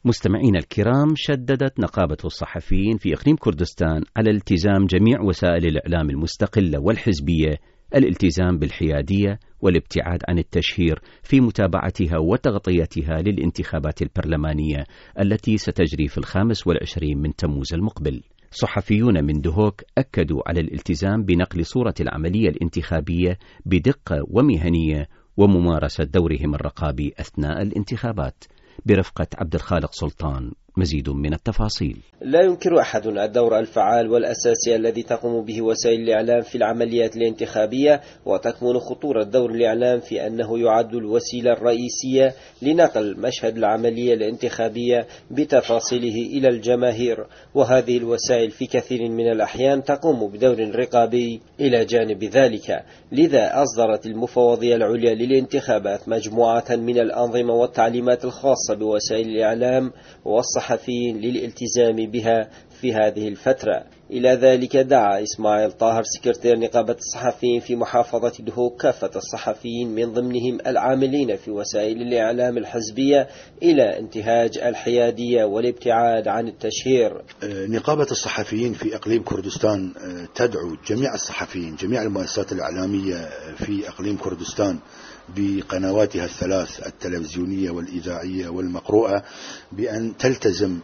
مستمعين الكرام، شددت نقابة الصحفيين في إقليم كردستان على التزام جميع وسائل الإعلام المستقلة والحزبية الالتزام بالحيادية والابتعاد عن التشهير في متابعتها وتغطيتها للانتخابات البرلمانية التي ستجري في 25 من تموز المقبل. صحفيون من دهوك أكدوا على الالتزام بنقل صورة العملية الانتخابية بدقة ومهنية وممارسة دورهم الرقابي أثناء الانتخابات. برفقة عبد الخالق سلطان مزيد من التفاصيل. لا ينكر أحد الدور الفعال والأساسي الذي تقوم به وسائل الإعلام في العمليات الانتخابية، وتكمن خطورة دور الإعلام في أنه يعد الوسيلة الرئيسية لنقل مشهد العملية الانتخابية بتفاصيله إلى الجماهير، وهذه الوسائل في كثير من الأحيان تقوم بدور رقابي إلى جانب ذلك. لذا أصدرت المفوضية العليا للانتخابات مجموعة من الأنظمة والتعليمات الخاصة بوسائل الإعلام والصحفيين للالتزام بها في هذه الفترة. إلى ذلك دعا إسماعيل طاهر سكرتير نقابة الصحفيين في محافظة دهوك كافة الصحفيين من ضمنهم العاملين في وسائل الإعلام الحزبية إلى انتهاج الحيادية والابتعاد عن التشهير. نقابة الصحفيين في إقليم كردستان تدعو جميع الصحفيين، جميع المؤسسات الإعلامية في إقليم كردستان بقنواتها الثلاث التلفزيونية والإذاعية والمقروءة بأن تلتزم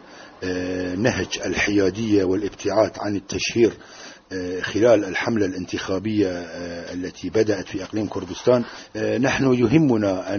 نهج الحيادية والابتعاد عن التشهير خلال الحملة الانتخابية التي بدأت في إقليم كردستان. نحن يهمنا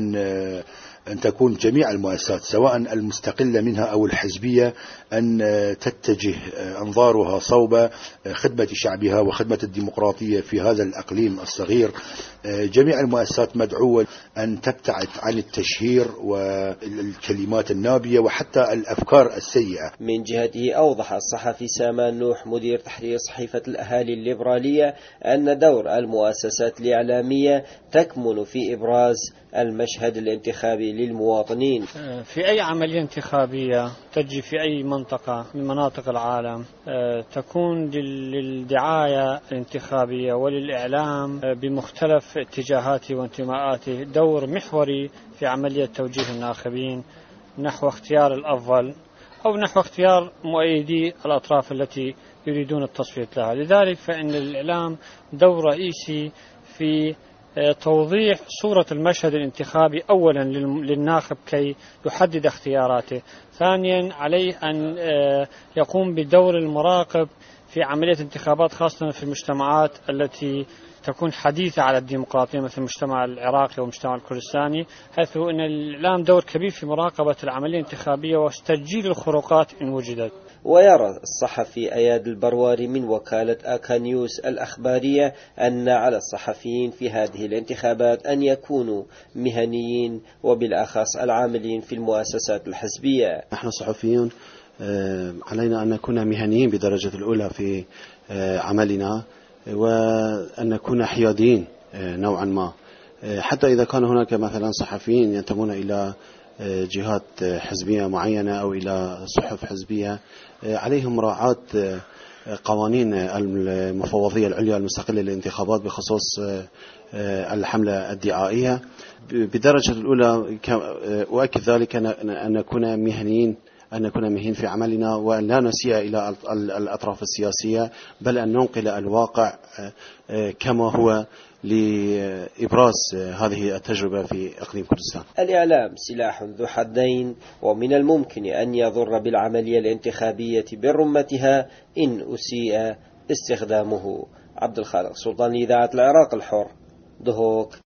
أن تكون جميع المؤسسات سواء المستقلة منها أو الحزبية أن تتجه أنظارها صوب خدمة شعبها وخدمة الديمقراطية في هذا الأقليم الصغير. جميع المؤسسات مدعوة أن تبتعد عن التشهير والكلمات النابية وحتى الأفكار السيئة. من جهته أوضح الصحفي سامان نوح مدير تحرير صحيفة الأهالي الليبرالية أن دور المؤسسات الإعلامية تكمن في إبراز المشهد الانتخابي للمواطنين. في أي عملية انتخابية تجي في أي منطقة من مناطق العالم تكون للدعاية الانتخابية وللإعلام بمختلف اتجاهاته وانتماءاته دور محوري في عملية توجيه الناخبين نحو اختيار الأفضل أو نحو اختيار مؤيدي الأطراف التي يريدون التصويت لها. لذلك فإن الإعلام دور رئيسي في توضيح صورة المشهد الانتخابي أولا للناخب كي يحدد اختياراته، ثانيا عليه أن يقوم بدور المراقب في عملية انتخابات خاصة في المجتمعات التي تكون حديثة على الديمقراطية مثل المجتمع العراقي والمجتمع الكردستاني، حيث أن الإعلام دور كبير في مراقبة العملية الانتخابية وتسجيل الخروقات إن وجدت. ويرى الصحفي أياد البرواري من وكالة آكا نيوز الأخبارية أن على الصحفيين في هذه الانتخابات أن يكونوا مهنيين وبالأخص العاملين في المؤسسات الحزبية. نحن الصحفيون علينا أن نكون مهنيين بدرجة الأولى في عملنا وأن نكون حياديين نوعا ما، حتى إذا كان هناك مثلا صحفيين ينتمون إلى جهات حزبية معينة أو إلى صحف حزبية عليهم مراعاة قوانين المفوضية العليا المستقلة للانتخابات بخصوص الحملة الدعائية. بدرجة الأولى أؤكد ذلك أن نكون مهنيين في عملنا وأن لا نسيء إلى الأطراف السياسية، بل أن ننقل الواقع كما هو لإبراز هذه التجربة في إقليم كردستان. الإعلام سلاح ذو حدين، ومن الممكن أن يضر بالعملية الانتخابية برمتها إن أسيء استخدامه. عبد الخالق سلطان، إذاعة العراق الحر، دهوك.